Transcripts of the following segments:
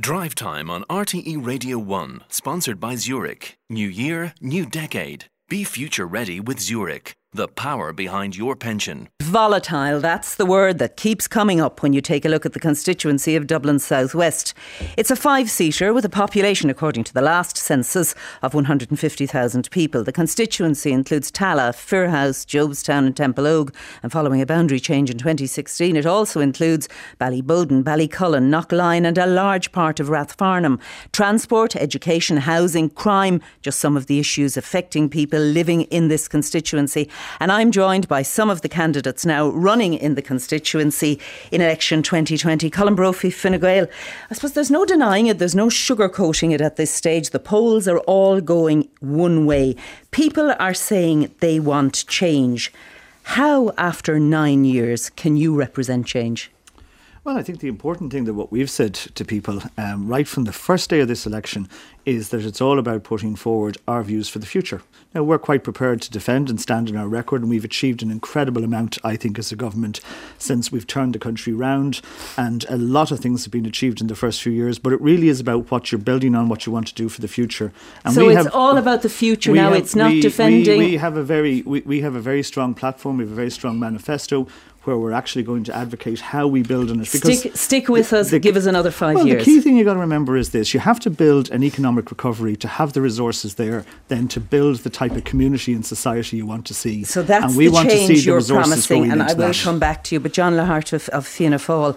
Drive Time on RTE Radio 1, sponsored by Zurich. New year, new decade. Be future ready with Zurich, the power behind your pension. Volatile, that's the word that keeps coming up when you take a look at the constituency of Dublin South West. It's a 5-seater with a population, according to the last census, of 150,000 people. The constituency includes Tala, Firhouse, Jobstown and Templeogue, and following a boundary change in 2016, it also includes Ballyboden, Ballycullen, Knockline and a large part of Rathfarnham. Transport, education, housing, crime, just some of the issues affecting people living in this constituency. And I'm joined by some of the candidates now running in the constituency in election 2020. Colin Brophy, Fine Gael. I suppose there's no denying it, there's no sugarcoating it at this stage. The polls are all going one way. People are saying they want change. How, after 9 years, can you represent change? Well, I think the important thing that what we've said to people right from the first day of this election is that it's all about putting forward our views for the future. Now, we're quite prepared to defend and stand on our record, and we've achieved an incredible amount, I think, as a government since we've turned the country round, and a lot of things have been achieved in the first few years, but it really is about what you're building on, what you want to do for the future. And so it's all about the future now, it's not defending... We have a very strong platform, we have a very strong manifesto, where we're actually going to advocate how we build on it. Stick with us, give us another 5 years. The key thing you've got to remember is this: you have to build an economic recovery to have the resources there, then to build the type of community and society you want to see. So that's and we the want change to see you're the resources promising, and I will that. come back to you. But John Lahart of Fianna Fáil,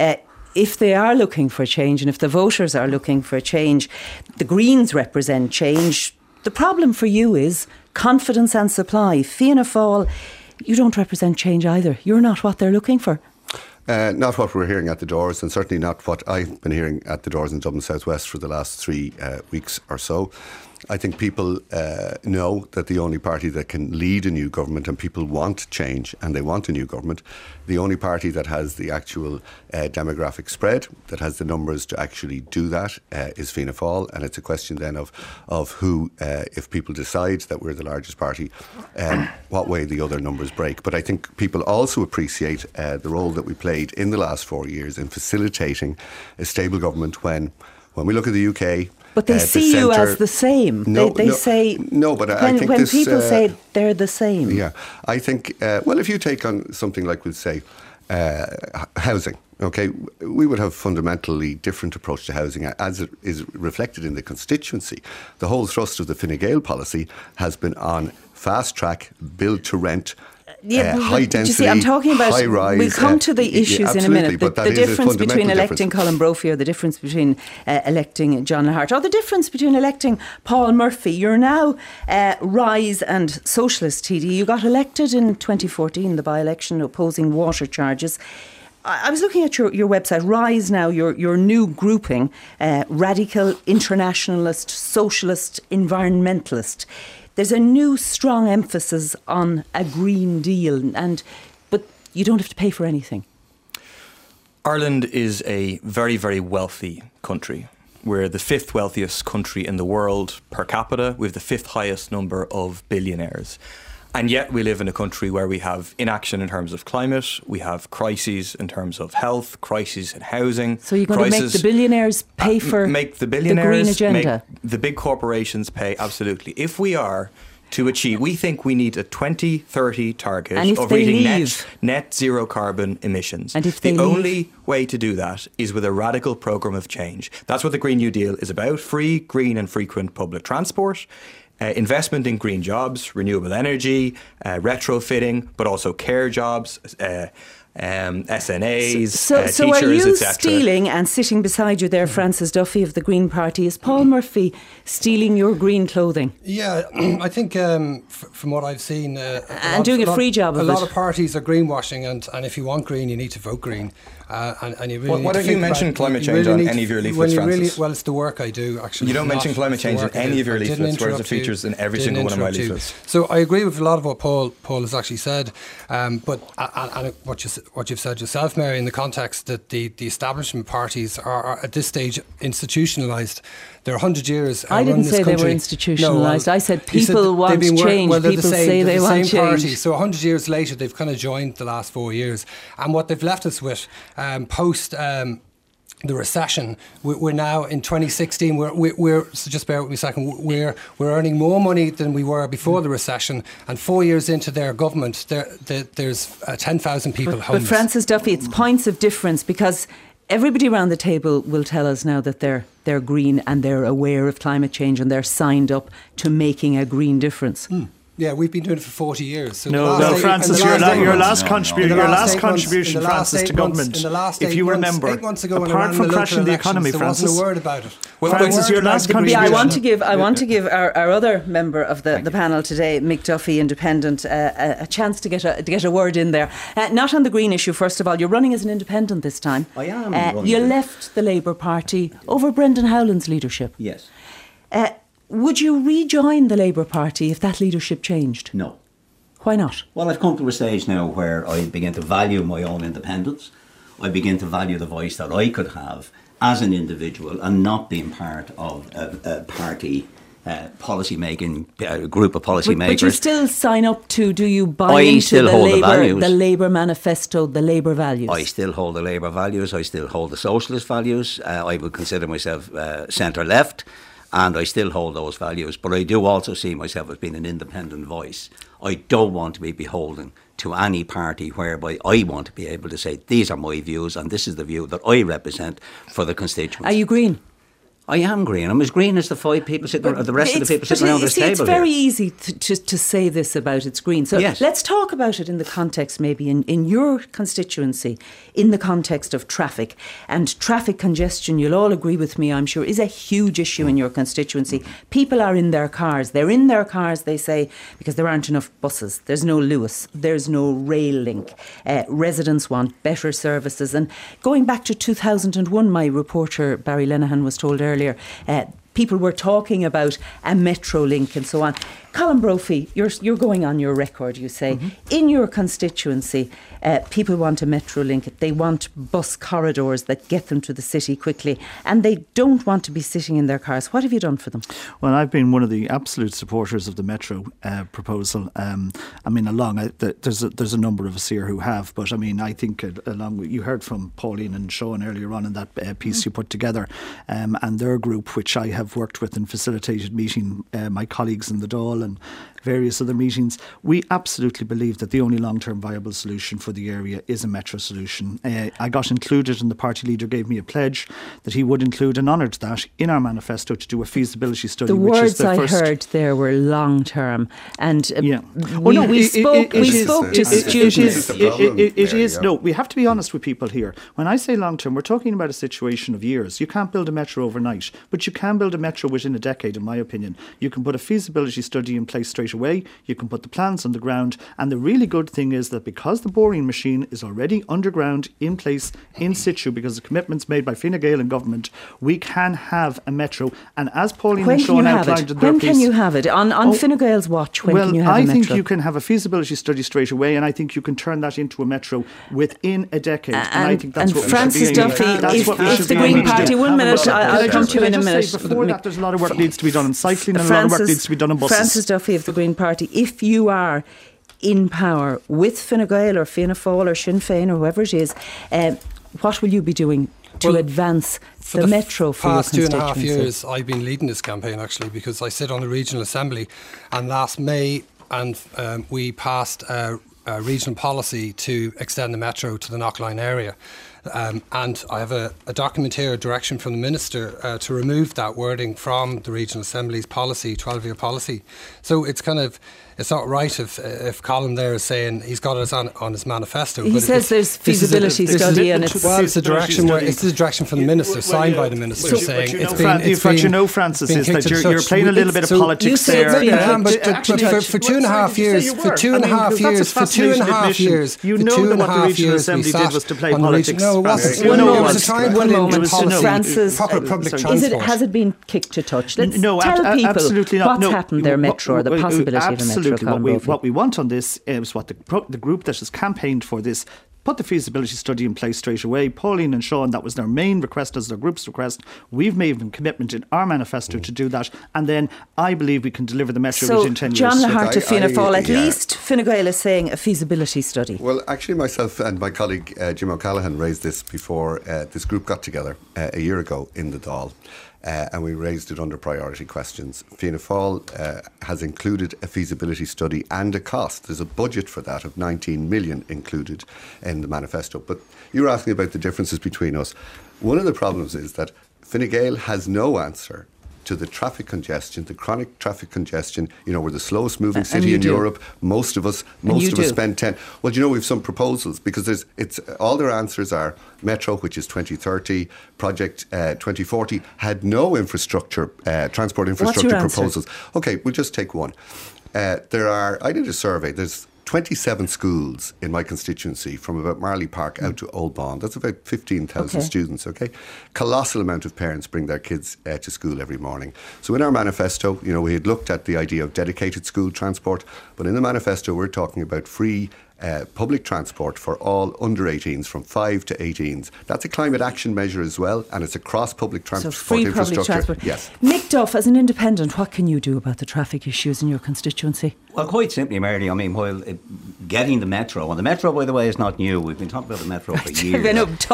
if they are looking for change, and if the voters are looking for change, the Greens represent change. The problem for you is confidence and supply. Fianna Fáil, you don't represent change either. You're not what they're looking for. Not what we're hearing at the doors, and certainly not what I've been hearing at the doors in Dublin South West for the last 3 weeks or so. I think people know that the only party that can lead a new government, and people want change and they want a new government, the only party that has the actual demographic spread, that has the numbers to actually do that, is Fianna Fáil. And it's a question then of who, if people decide that we're the largest party, what way the other numbers break. But I think people also appreciate the role that we played in the last 4 years in facilitating a stable government when we look at the UK. But they see you as the same. They say... No, but I think when people say they're the same. Yeah, I think... well, if you take on something like, we'll say, housing, okay, we would have a fundamentally different approach to housing as it is reflected in the constituency. The whole thrust of the Fine Gael policy has been on fast-track, build-to-rent, high density, you see, I'm talking about, high rise. We'll come to the issues in a minute. The difference between electing Colin Brophy, or the difference between electing John Lahart, or the difference between electing Paul Murphy. You're now Rise and Socialist TD. You got elected in 2014, the by-election, opposing water charges. I was looking at your website, Rise now, your new grouping, radical, internationalist, socialist, environmentalist. There's a new strong emphasis on a Green Deal, but you don't have to pay for anything. Ireland is a very, very wealthy country. We're the 5th wealthiest country in the world per capita. We have the 5th highest number of billionaires. And yet we live in a country where we have inaction in terms of climate, we have crises in terms of health, crises in housing. So you're going to make the billionaires pay for the green agenda? Make the big corporations pay, absolutely. If we are to achieve, we think we need a 2030 target of reaching net zero carbon emissions. And if the only way to do that is with a radical programme of change. That's what the Green New Deal is about: free, green and frequent public transport. Investment in green jobs, renewable energy, retrofitting, but also care jobs, SNAs, so teachers, are you etc. stealing, and sitting beside you there, Francis Duffy of the Green Party, is Paul Murphy stealing your green clothing? Yeah, I think from what I've seen... and doing a free job of it. A lot of parties are greenwashing, and if you want green, you need to vote green. And you really why don't you mention climate change on any of your leaflets, Francis? Well, it's the work I do, actually. You don't mention climate change in any of your leaflets, whereas it features in every single one of my leaflets. So I agree with a lot of what Paul has actually said, but what you've said yourself, Mary, in the context that the establishment parties are at this stage institutionalised. They're 100 years. I didn't say they were institutionalised. I said people want change. People say they want change. Party. So 100 years later, they've kind of joined the last 4 years. And what they've left us with post the recession. We're now in 2016. We're so just bear with me a second. We're earning more money than we were before the recession, and 4 years into their government, there's 10,000 people homeless. But Francis Duffy, it's points of difference, because everybody around the table will tell us now that they're green and they're aware of climate change and they're signed up to making a green difference. Yeah, we've been doing it for 40 years. So Francis, your last contribution, Francis, to government, if you remember, 8 months ago, apart from crashing the economy, Francis, there wasn't a word about it. Francis, your last contribution. I want to give our other member of the panel today, Mick Duffy, Independent, a chance to get a word in there. Not on the green issue, first of all. You're running as an independent this time. I am. You left the Labour Party over Brendan Howland's leadership. Yes. Would you rejoin the Labour Party if that leadership changed? No. Why not? Well, I've come to a stage now where I begin to value my own independence. I begin to value the voice that I could have as an individual and not being part of a party policy making, a group of policy makers. But you still sign up to, do you buy into the Labour manifesto, the Labour values? I still hold the Labour values. I still hold the socialist values. I would consider myself centre-left. And I still hold those values, but I do also see myself as being an independent voice. I don't want to be beholden to any party, whereby I want to be able to say, these are my views and this is the view that I represent for the constituents. Are you green? I am green. I'm as green as the five people sitting, or the rest of the people sitting around this table. It's very easy to say this about it's green. So let's talk about it in the context, maybe in your constituency, in the context of traffic. And traffic congestion, you'll all agree with me, I'm sure, is a huge issue in your constituency. People are in their cars. They're in their cars, they say, because there aren't enough buses. There's no Lewis. There's no rail link. Residents want better services. And going back to 2001, my reporter Barry Lenihan was told earlier, people were talking about a metro link and so on. Colin Brophy, you're going on your record, you say. In your constituency, people want a metro link. They want bus corridors that get them to the city quickly, and they don't want to be sitting in their cars. What have you done for them? Well, I've been one of the absolute supporters of the metro proposal. There's a number of us here who have, but I mean, I think you heard from Pauline and Sean earlier on in that piece you put together, and their group, which I have worked with and facilitated meeting my colleagues in the Dáil and various other meetings. We absolutely believe that the only long-term viable solution for the area is a metro solution. I got included, and the party leader gave me a pledge that he would include, and honoured that, in our manifesto to do a feasibility study. The words I heard there were long-term, and we spoke to students. It is. No, we have to be honest with people here. When I say long-term, we're talking about a situation of years. You can't build a metro overnight, but you can build a metro within a decade, in my opinion. You can put a feasibility study in place straight away. You can put the plans on the ground, and the really good thing is that because the boring machine is already underground, in place, in situ, because of commitments made by Fine Gael and government, we can have a metro. And as Pauline and Sean outlined in their piece, when can you have it? On Fine Gael's watch, when can you have a metro? Well, I think you can have a feasibility study straight away, and I think you can turn that into a metro within a decade. And I think that's what Francis Duffy, if the Green Party, 1 minute, I'll come to you in a minute. Before that, there's a lot of work needs to be done on cycling, and a lot of work needs to be done on buses. Francis Duffy of the Green Party, if you are in power with Fine Gael or Fianna Fáil or Sinn Féin or whoever it is, what will you be doing to advance the metro for your constituency? For the past 2.5 years, I've been leading this campaign, actually, because I sit on the Regional Assembly, and last May we passed a regional policy to extend the metro to the Knockline area. And I have a document here, a direction from the Minister to remove that wording from the Regional Assembly's policy, 12-year policy. So it's not right if Colin there is saying he's got it on his manifesto. He says there's feasibility study and it's... Well, it's a direction from the Minister, signed by the Minister, saying it's been... Francis, is that you're playing a little bit of politics there. For 2.5 years, for 2.5 years, you know that what the Regional Assembly did was to play politics. No, it wasn't. One moment, Francis. Proper public transport. Has it been kicked to touch? Let's tell people absolutely not. what's happened there, metro, or the possibility of a metro. Absolutely. What we want on this is what the group that has campaigned for this put the feasibility study in place straight away. Pauline and Sean, that was their main request as their group's request. We've made a commitment in our manifesto to do that, and then I believe we can deliver the metro within 10 years. John Lahart of Fianna Fáil, at least Fine Gael is saying a feasibility study. Well, actually myself and my colleague Jim O'Callaghan raised this before this group got together a year ago in the Dáil. And we raised it under priority questions. Fianna Fáil has included a feasibility study and a cost. There's a budget for that of 19 million included in the manifesto. But you were asking about the differences between us. One of the problems is that Fine Gael has no answer to the traffic congestion, the chronic traffic congestion. We're the slowest moving city in Europe. Most of us spend 10. Well, we have some proposals, because all their answers are Metro, which is 2030, Project 2040, had no infrastructure, transport infrastructure proposals. Okay, we'll just take one. I did a survey. There's 27 schools in my constituency, from about Marley Park out to Old Bond. That's about 15,000 students, okay? Colossal amount of parents bring their kids to school every morning. So in our manifesto, we had looked at the idea of dedicated school transport, but in the manifesto we're talking about free public transport for all under 18s from 5 to 18s. That's a climate action measure as well, and it's across public transport infrastructure. Public transport. Yes. Mick Duff, as an independent, what can you do about the traffic issues in your constituency? Well, quite simply, Mary, while getting the metro, and the metro, by the way, is not new. We've been talking about the metro for years.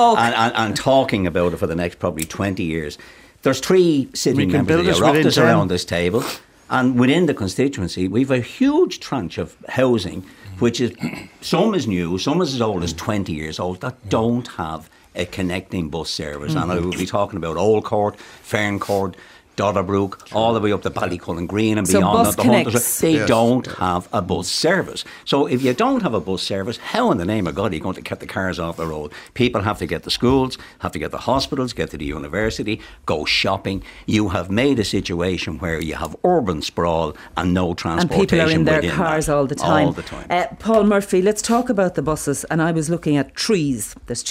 And talking about it for the next probably 20 years. There's 3 sitting members of the Oireachtas around this table, and within the constituency, we've a huge tranche of housing, which is, some is new, some is as old as 20 years old, that don't have a connecting bus service. And I will be talking about Old Court, Ferncourt, Dodderbrook, all the way up to Ballycullen Green and beyond. They don't have a bus service. So if you don't have a bus service, how in the name of God are you going to get the cars off the road? People have to get to schools, have to get to hospitals, get to the university, go shopping. You have made a situation where you have urban sprawl and no transportation. And people are in their cars all the time. All the time. Paul Murphy, let's talk about the buses. And I was looking at trees. There's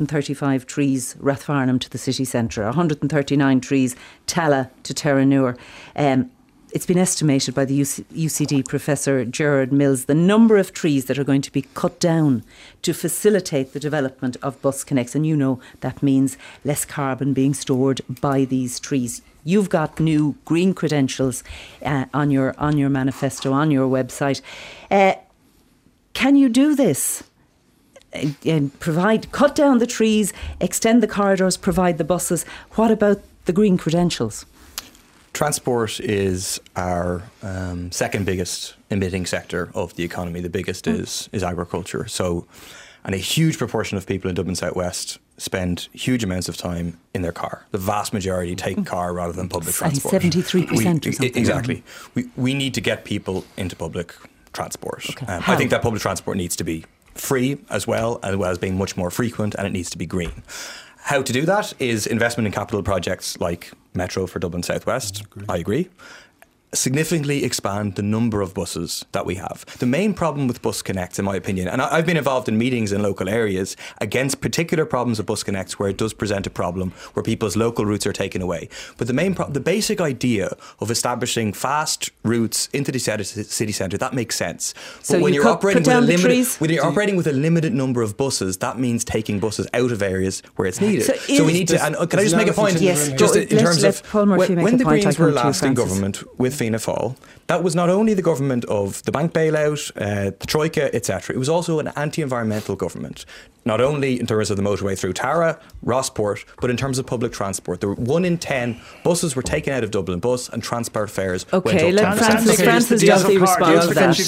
235 trees, Rathfarnham to the city centre, 139 trees, Tala to Terranure. It's been estimated by the UCD Professor Gerard Mills, the number of trees that are going to be cut down to facilitate the development of Bus Connects. And that means less carbon being stored by these trees. You've got new green credentials on your manifesto, on your website. Can you do this? Cut down the trees, extend the corridors, provide the buses. What about the green credentials? Transport is our second biggest emitting sector of the economy. The biggest is agriculture. So, and a huge proportion of people in Dublin South West spend huge amounts of time in their car. The vast majority take car rather than public transport. 73% or something. Exactly. We need to get people into public transport. Okay. I think that public transport needs to be free as well as being much more frequent, and it needs to be green. How to do that is investment in capital projects like Metro for Dublin South West. I agree. Significantly expand the number of buses that we have. The main problem with Bus Connects, in my opinion, and I've been involved in meetings in local areas against particular problems of Bus Connects where it does present a problem where people's local routes are taken away. But the basic idea of establishing fast routes into the city centre, that makes sense. But so when you're operating with a limited number of buses, that means taking buses out of areas where it's needed. So we need to. And can I just make a point? Yes. Just in terms of when the Greens were last in Francis. government with Fianna Fáil, that was not only the government of the bank bailout, the Troika, etc. It was also an anti-environmental government, not only in terms of the motorway through Tara, Rossport, but in terms of public transport. There were 1 in 10 buses were taken out of Dublin Bus, and transport fares went up 10%. Francis Duffy responds to that.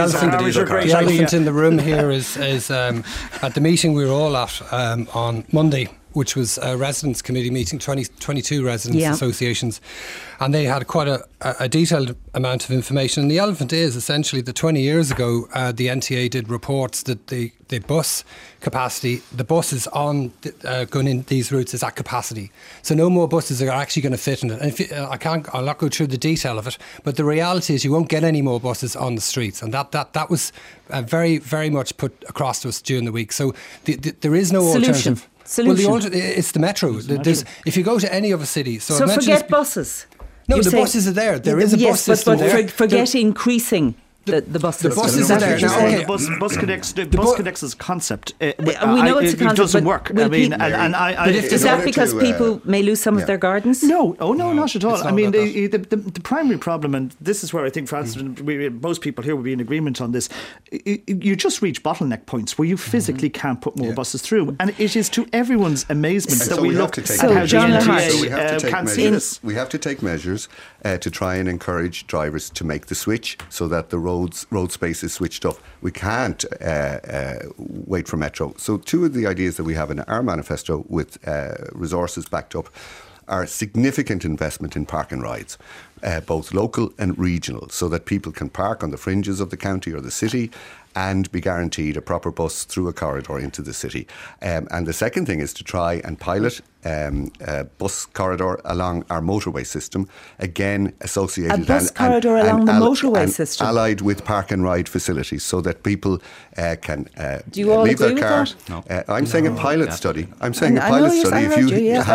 The elephant in the room here is at the meeting we were all at on Monday, which was a residents committee meeting, 22 residents associations, and they had quite a detailed amount of information. And the elephant is essentially that 20 years ago the NTA did reports that the bus capacity, the buses on going in these routes is at capacity. So no more buses are actually going to fit in it. And I'll not go through the detail of it, but the reality is you won't get any more buses on the streets, and that was very, very much put across to us during the week. So there is no alternative. Solution. Well, it's the metro. If you go to any other city... So forget buses. No, the buses are there. There is a bus system there. But forget increasing The buses. The buses are there now. Okay. The bus connects as a concept. We know it's a concept. It doesn't work. I mean, is that because people may lose some of their gardens? No, not at all. I mean, the primary problem, and this is where I think, Francis, most people here will be in agreement on this. You just reach bottleneck points where you physically can't put more buses through, and it is to everyone's amazement that we look at how the NTA can't see this. We have to take measures to try and encourage drivers to make the switch so that the road space is switched up. We can't wait for Metro. So two of the ideas that we have in our manifesto with resources backed up are significant investment in park and rides, both local and regional, so that people can park on the fringes of the county or the city and be guaranteed a proper bus through a corridor into the city. And the second thing is to try and pilot a bus corridor along our motorway system, again associated a bus corridor along the motorway system, allied with park and ride facilities, so that people can Do you all leave agree their car. with that? No. I'm saying a pilot study. I'm saying a pilot study. If you have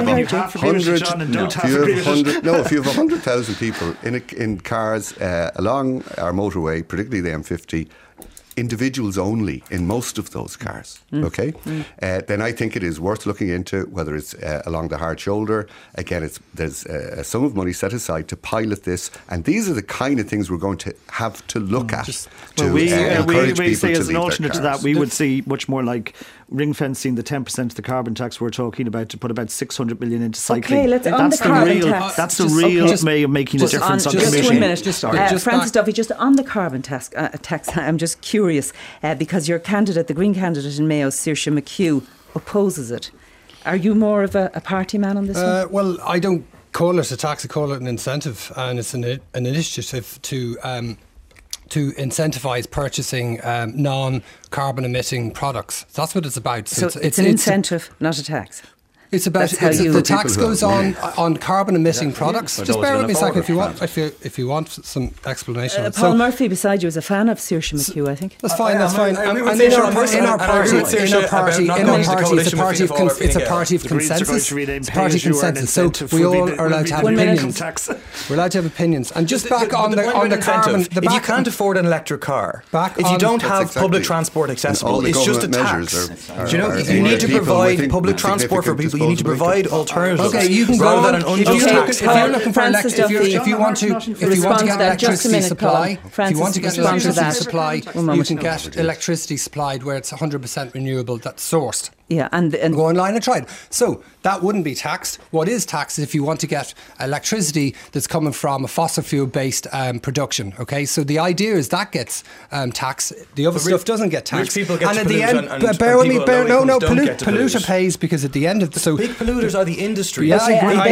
100,000 people in cars along our motorway, particularly the M50. Individuals only in most of those cars, okay? Then I think it is worth looking into whether it's along the hard shoulder. Again, there's a sum of money set aside to pilot this, and these are the kind of things we're going to have to look at we encourage people say to as an leave alternate their to cars. that, we would see much more like ring fencing the 10% of the carbon tax we're talking about to put about 600 million into cycling. Okay, that's the carbon tax. That's the real way of making a difference on just commission. 1 minute. Francis Duffy, just on the carbon tax, I'm just curious because your candidate, the Green candidate in Mayo, Saoirse McHugh, opposes it. Are you more of a party man on this one? Well, I don't call it a tax, I call it an incentive, and it's an initiative to incentivise purchasing non-carbon emitting products. That's what it's about. So it's an incentive, not a tax. It's about the tax goes on carbon emitting products. Just bear with me a second if you want some explanation. Paul Murphy beside you is a fan of Saoirse McHugh, I think. That's fine. And in our party, it's a party of consensus. It's a party of consensus. So we all are allowed to have opinions. We're allowed to have opinions. And just back on the carbon. If you can't afford an electric car, if you don't have public transport accessible, it's just a tax. You need to provide public transport for people. You need to provide alternatives. Okay, you can rather go than on. an unjust tax. If you're looking for if you want to get electricity supply, you can get electricity supplied where it's 100% renewable. That's sourced. Yeah, and go online and try it. So that wouldn't be taxed. What is taxed is if you want to get electricity that's coming from a fossil fuel based production. Okay, so the idea is that gets taxed. The other stuff doesn't get taxed. Rich people get and to at the pollute, end, and bear with me. Polluter pays because at the end of the big polluters are the industry. Yes, I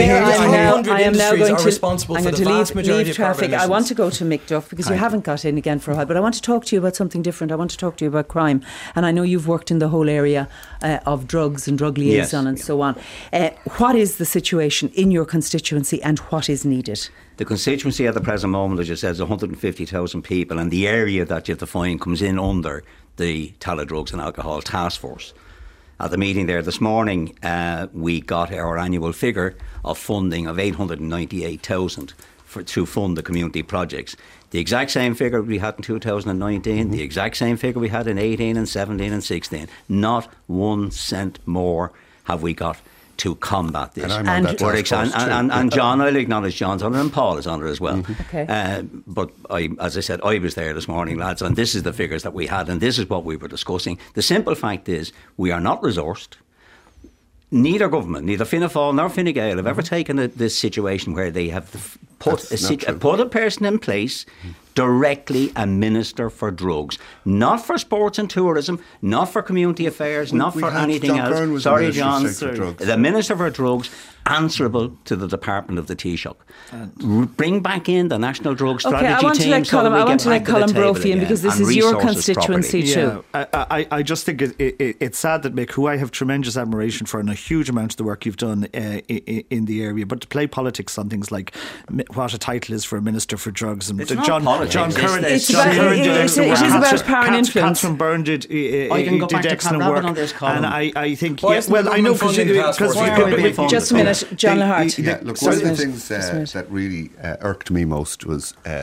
am now going to responsible for the vast majority of traffic. carbon I want to go to Mick Duff because you haven't got in again for a while, but I want to talk to you about something different. I want to talk to you about crime, and I know you've worked in the whole area of drugs and drug liaison and so on. What is the situation in your constituency and what is needed? The constituency at the present moment, as you said, is 150,000 people, and the area that you define comes in under the Tallaght Drugs and Alcohol Task Force. At the meeting there this morning, we got our annual figure of funding of 898,000 to fund the community projects. The exact same figure we had in 2019, the exact same figure we had in 18 and 17 and 16. Not 1 cent more have we got to combat this. And I'm on that task force too. And John, I'll acknowledge John's on it, and Paul is on it as well. Okay. But as I said, I was there this morning, lads, and this is the figures that we had, and this is what we were discussing. The simple fact is, we are not resourced. Neither government, neither Fianna Fáil nor Fine Gael have ever taken this situation where they have put a person in place directly a minister for drugs, not for sports and tourism, not for community affairs, not for anything else. Sorry, John. The minister for drugs, answerable to the Department of the Taoiseach. Bring back in the National Drug Strategy team. I want to let Colin Brophy in because this is your constituency too. I just think it's sad that Mick, who I have tremendous admiration for and a huge amount of the work you've done in the area, but to play politics on things like what a title is for a minister for drugs and John Curran. It is about power and influence. Catherine Byrne did excellent work, and I think I know because just a minute, John Lahart. Look, one of the things that really irked me most was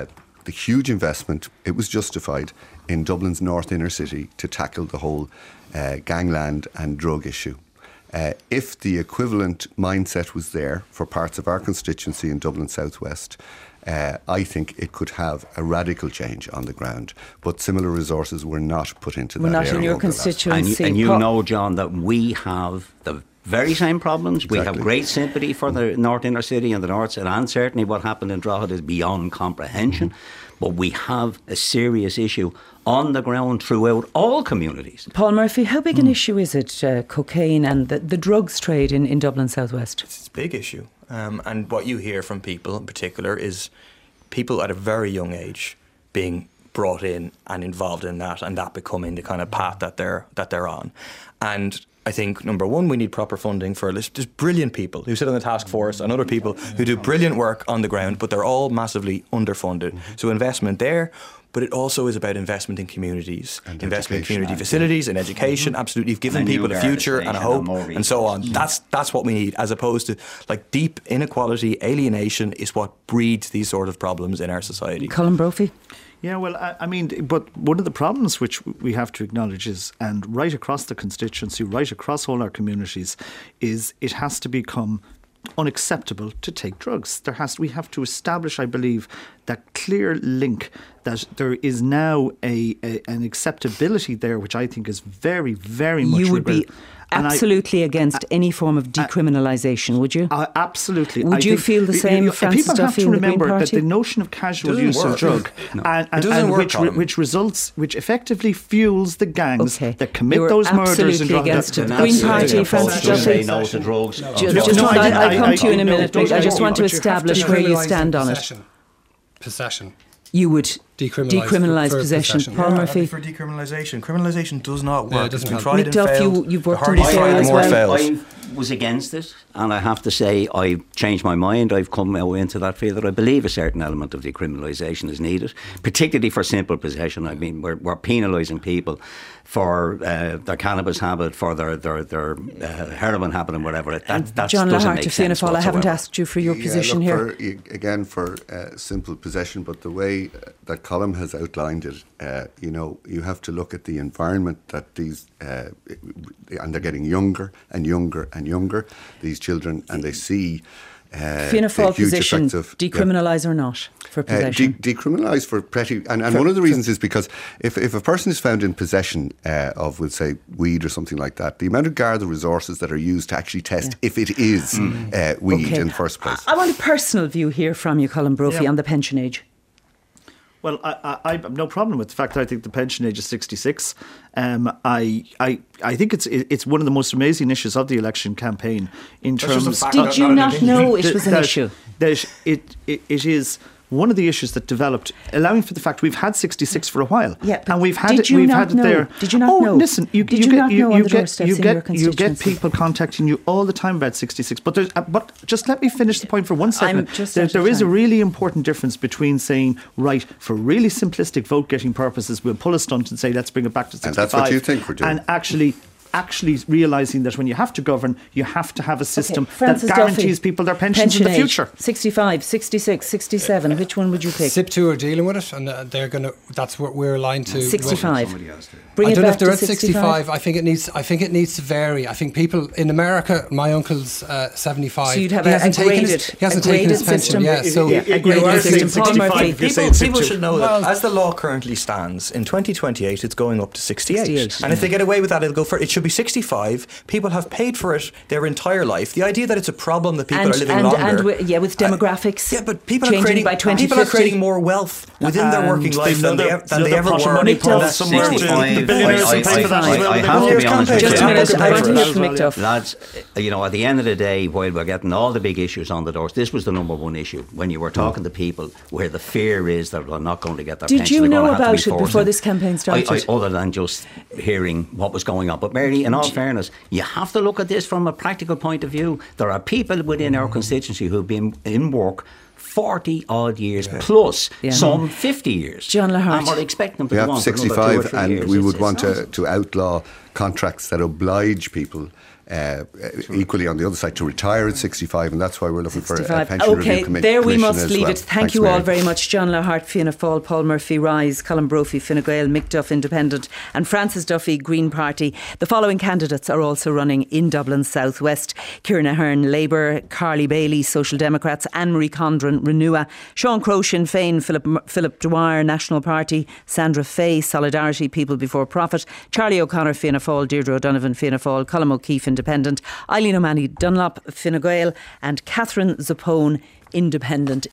the huge investment, it was justified in Dublin's north inner city to tackle the whole gangland and drug issue. If the equivalent mindset was there for parts of our constituency in Dublin Southwest, I think it could have a radical change on the ground. But similar resources were not put into that area. We're not in your constituency. And you know, John, that we have the very same problems. Exactly. We have great sympathy for the north inner city and the north side, and certainly what happened in Drogheda is beyond comprehension. But we have a serious issue on the ground throughout all communities. Paul Murphy, how big an issue is it, cocaine and the drugs trade in Dublin Southwest? It's a big issue. And what you hear from people in particular is people at a very young age being brought in and involved in that, and that becoming the kind of path that they're on. And I think, number one, we need proper funding for there's brilliant people who sit on the task force and other people who do brilliant work on the ground, but they're all massively underfunded. So investment there, but it also is about investment in communities, and investment in community facilities and education. Absolutely, you've given people a future and a hope and so on. That's what we need, as opposed to like deep inequality, alienation is what breeds these sort of problems in our society. Colin Brophy? Yeah, well, I mean, but one of the problems which we have to acknowledge is, and right across the constituency, right across all our communities, is it has to become unacceptable to take drugs. We have to establish, I believe, that clear link that there is now an acceptability there, which I think is very, very much. You would be absolutely against any form of decriminalisation, would you? Absolutely. Would you feel the same, Francis People have Duffy, to in the Green remember Party? that the notion of casual use of drug which effectively fuels the gangs that commit those murders and absolutely against it. The Green Party, Francis Duffy. Say no to drugs. I'll come to you in a minute. I just want to establish where you stand on it. Possession. You would decriminalise possession. Paul Murphy. For decriminalisation. Criminalisation does not work. It it's doesn't been help. tried Mick and Duff, failed. you've worked The in this harder area you as try, the more well. it fails. I was against it, and I have to say I've changed my mind. I've come now into that field that I believe a certain element of decriminalisation is needed, particularly for simple possession. I mean, we're penalising people for their cannabis habit, for their heroin habit and whatever. That John doesn't Lahart, make to Fianna sense Fáil, I haven't whatsoever. asked you for your position here. For simple possession, but the way that Colin has outlined it, you have to look at the environment that these, and they're getting younger and younger and younger, these children, and they see Fianna Fáil position, decriminalise or not for possession? Decriminalise for petty, and one of the reasons is because if a person is found in possession of, we'll say, weed or something like that, the amount of Garda resources that are used to actually test if it is weed in the first place. I want a personal view here from you, Colin Brophy, on the pension age. Well, I have no problem with the fact that I think the pension age is 66. I think it's one of the most amazing issues of the election campaign in terms. Did you not know it was an issue? That it is one of the issues that developed, allowing for the fact we've had 66 for a while, and we've had it there. Did you not know? Listen, you get people contacting you all the time about 66. But just let me finish the point for 1 second. There is a really important difference between saying, right, for really simplistic vote getting purposes, we'll pull a stunt and say let's bring it back to 65. And that's what you think we're doing. And actually realising that when you have to govern, you have to have a system that guarantees Duffy, people their pensions in the future. 65, 66, 67, which one would you pick? SIP2 are dealing with it, and they're going to. That's what we're aligned to. 65. I don't know if they're at 65. I think it needs to vary. I think people in America, my uncle's 75. So you'd have he hasn't taken his pension. Yeah, so a graded system. Paul Murphy. People should know that as the law currently stands, in 2028 it's going up to 68. And if they get away with that, it'll go for it should be 65. People have paid for it their entire life. The idea that it's a problem that people are living longer. And with demographics. But people are creating more wealth within their working life than they ever were. I have to be honest with you. Just a minute, I want to hear from Mick Duff. Lads, at the end of the day, while we're getting all the big issues on the doors, this was the number one issue. When you were talking to people where the fear is that they're not going to get their pension. Did you know about it before this campaign started? Other than just hearing what was going on. But Mary, in all fairness, you have to look at this from a practical point of view. There are people within our constituency who've been in work 40 odd years plus, some 50 years. John Lahart. And we're expecting them to we go have on 65 for another 2 or 3 and years. we would want to outlaw contracts that oblige people equally on the other side to retire at 65, and that's why we're looking for a 65. pension review commission. There we must leave well. it. Thank Thanks, you all Mary. very much. John Lahart, Fianna Fáil, Paul Murphy, Rise, Colin Brophy, Fine Gael, Mick Duff, Independent, and Francis Duffy, Green Party. The following candidates are also running in Dublin South West: Kieran Ahern, Labour; Carly Bailey, Social Democrats; Anne-Marie Condren, Renua; Sean Crowe, Sinn Féin; Philip Dwyer, National Party; Sandra Fay, Solidarity, People Before Profit; Charlie O'Connor, Fianna Fáil; Deirdre O'Donovan, Fianna Fáil; Colm O'Keefe, Independent; Eileen O'Mahony, Dunlop, Fine Gael; and Catherine Zappone, Independent.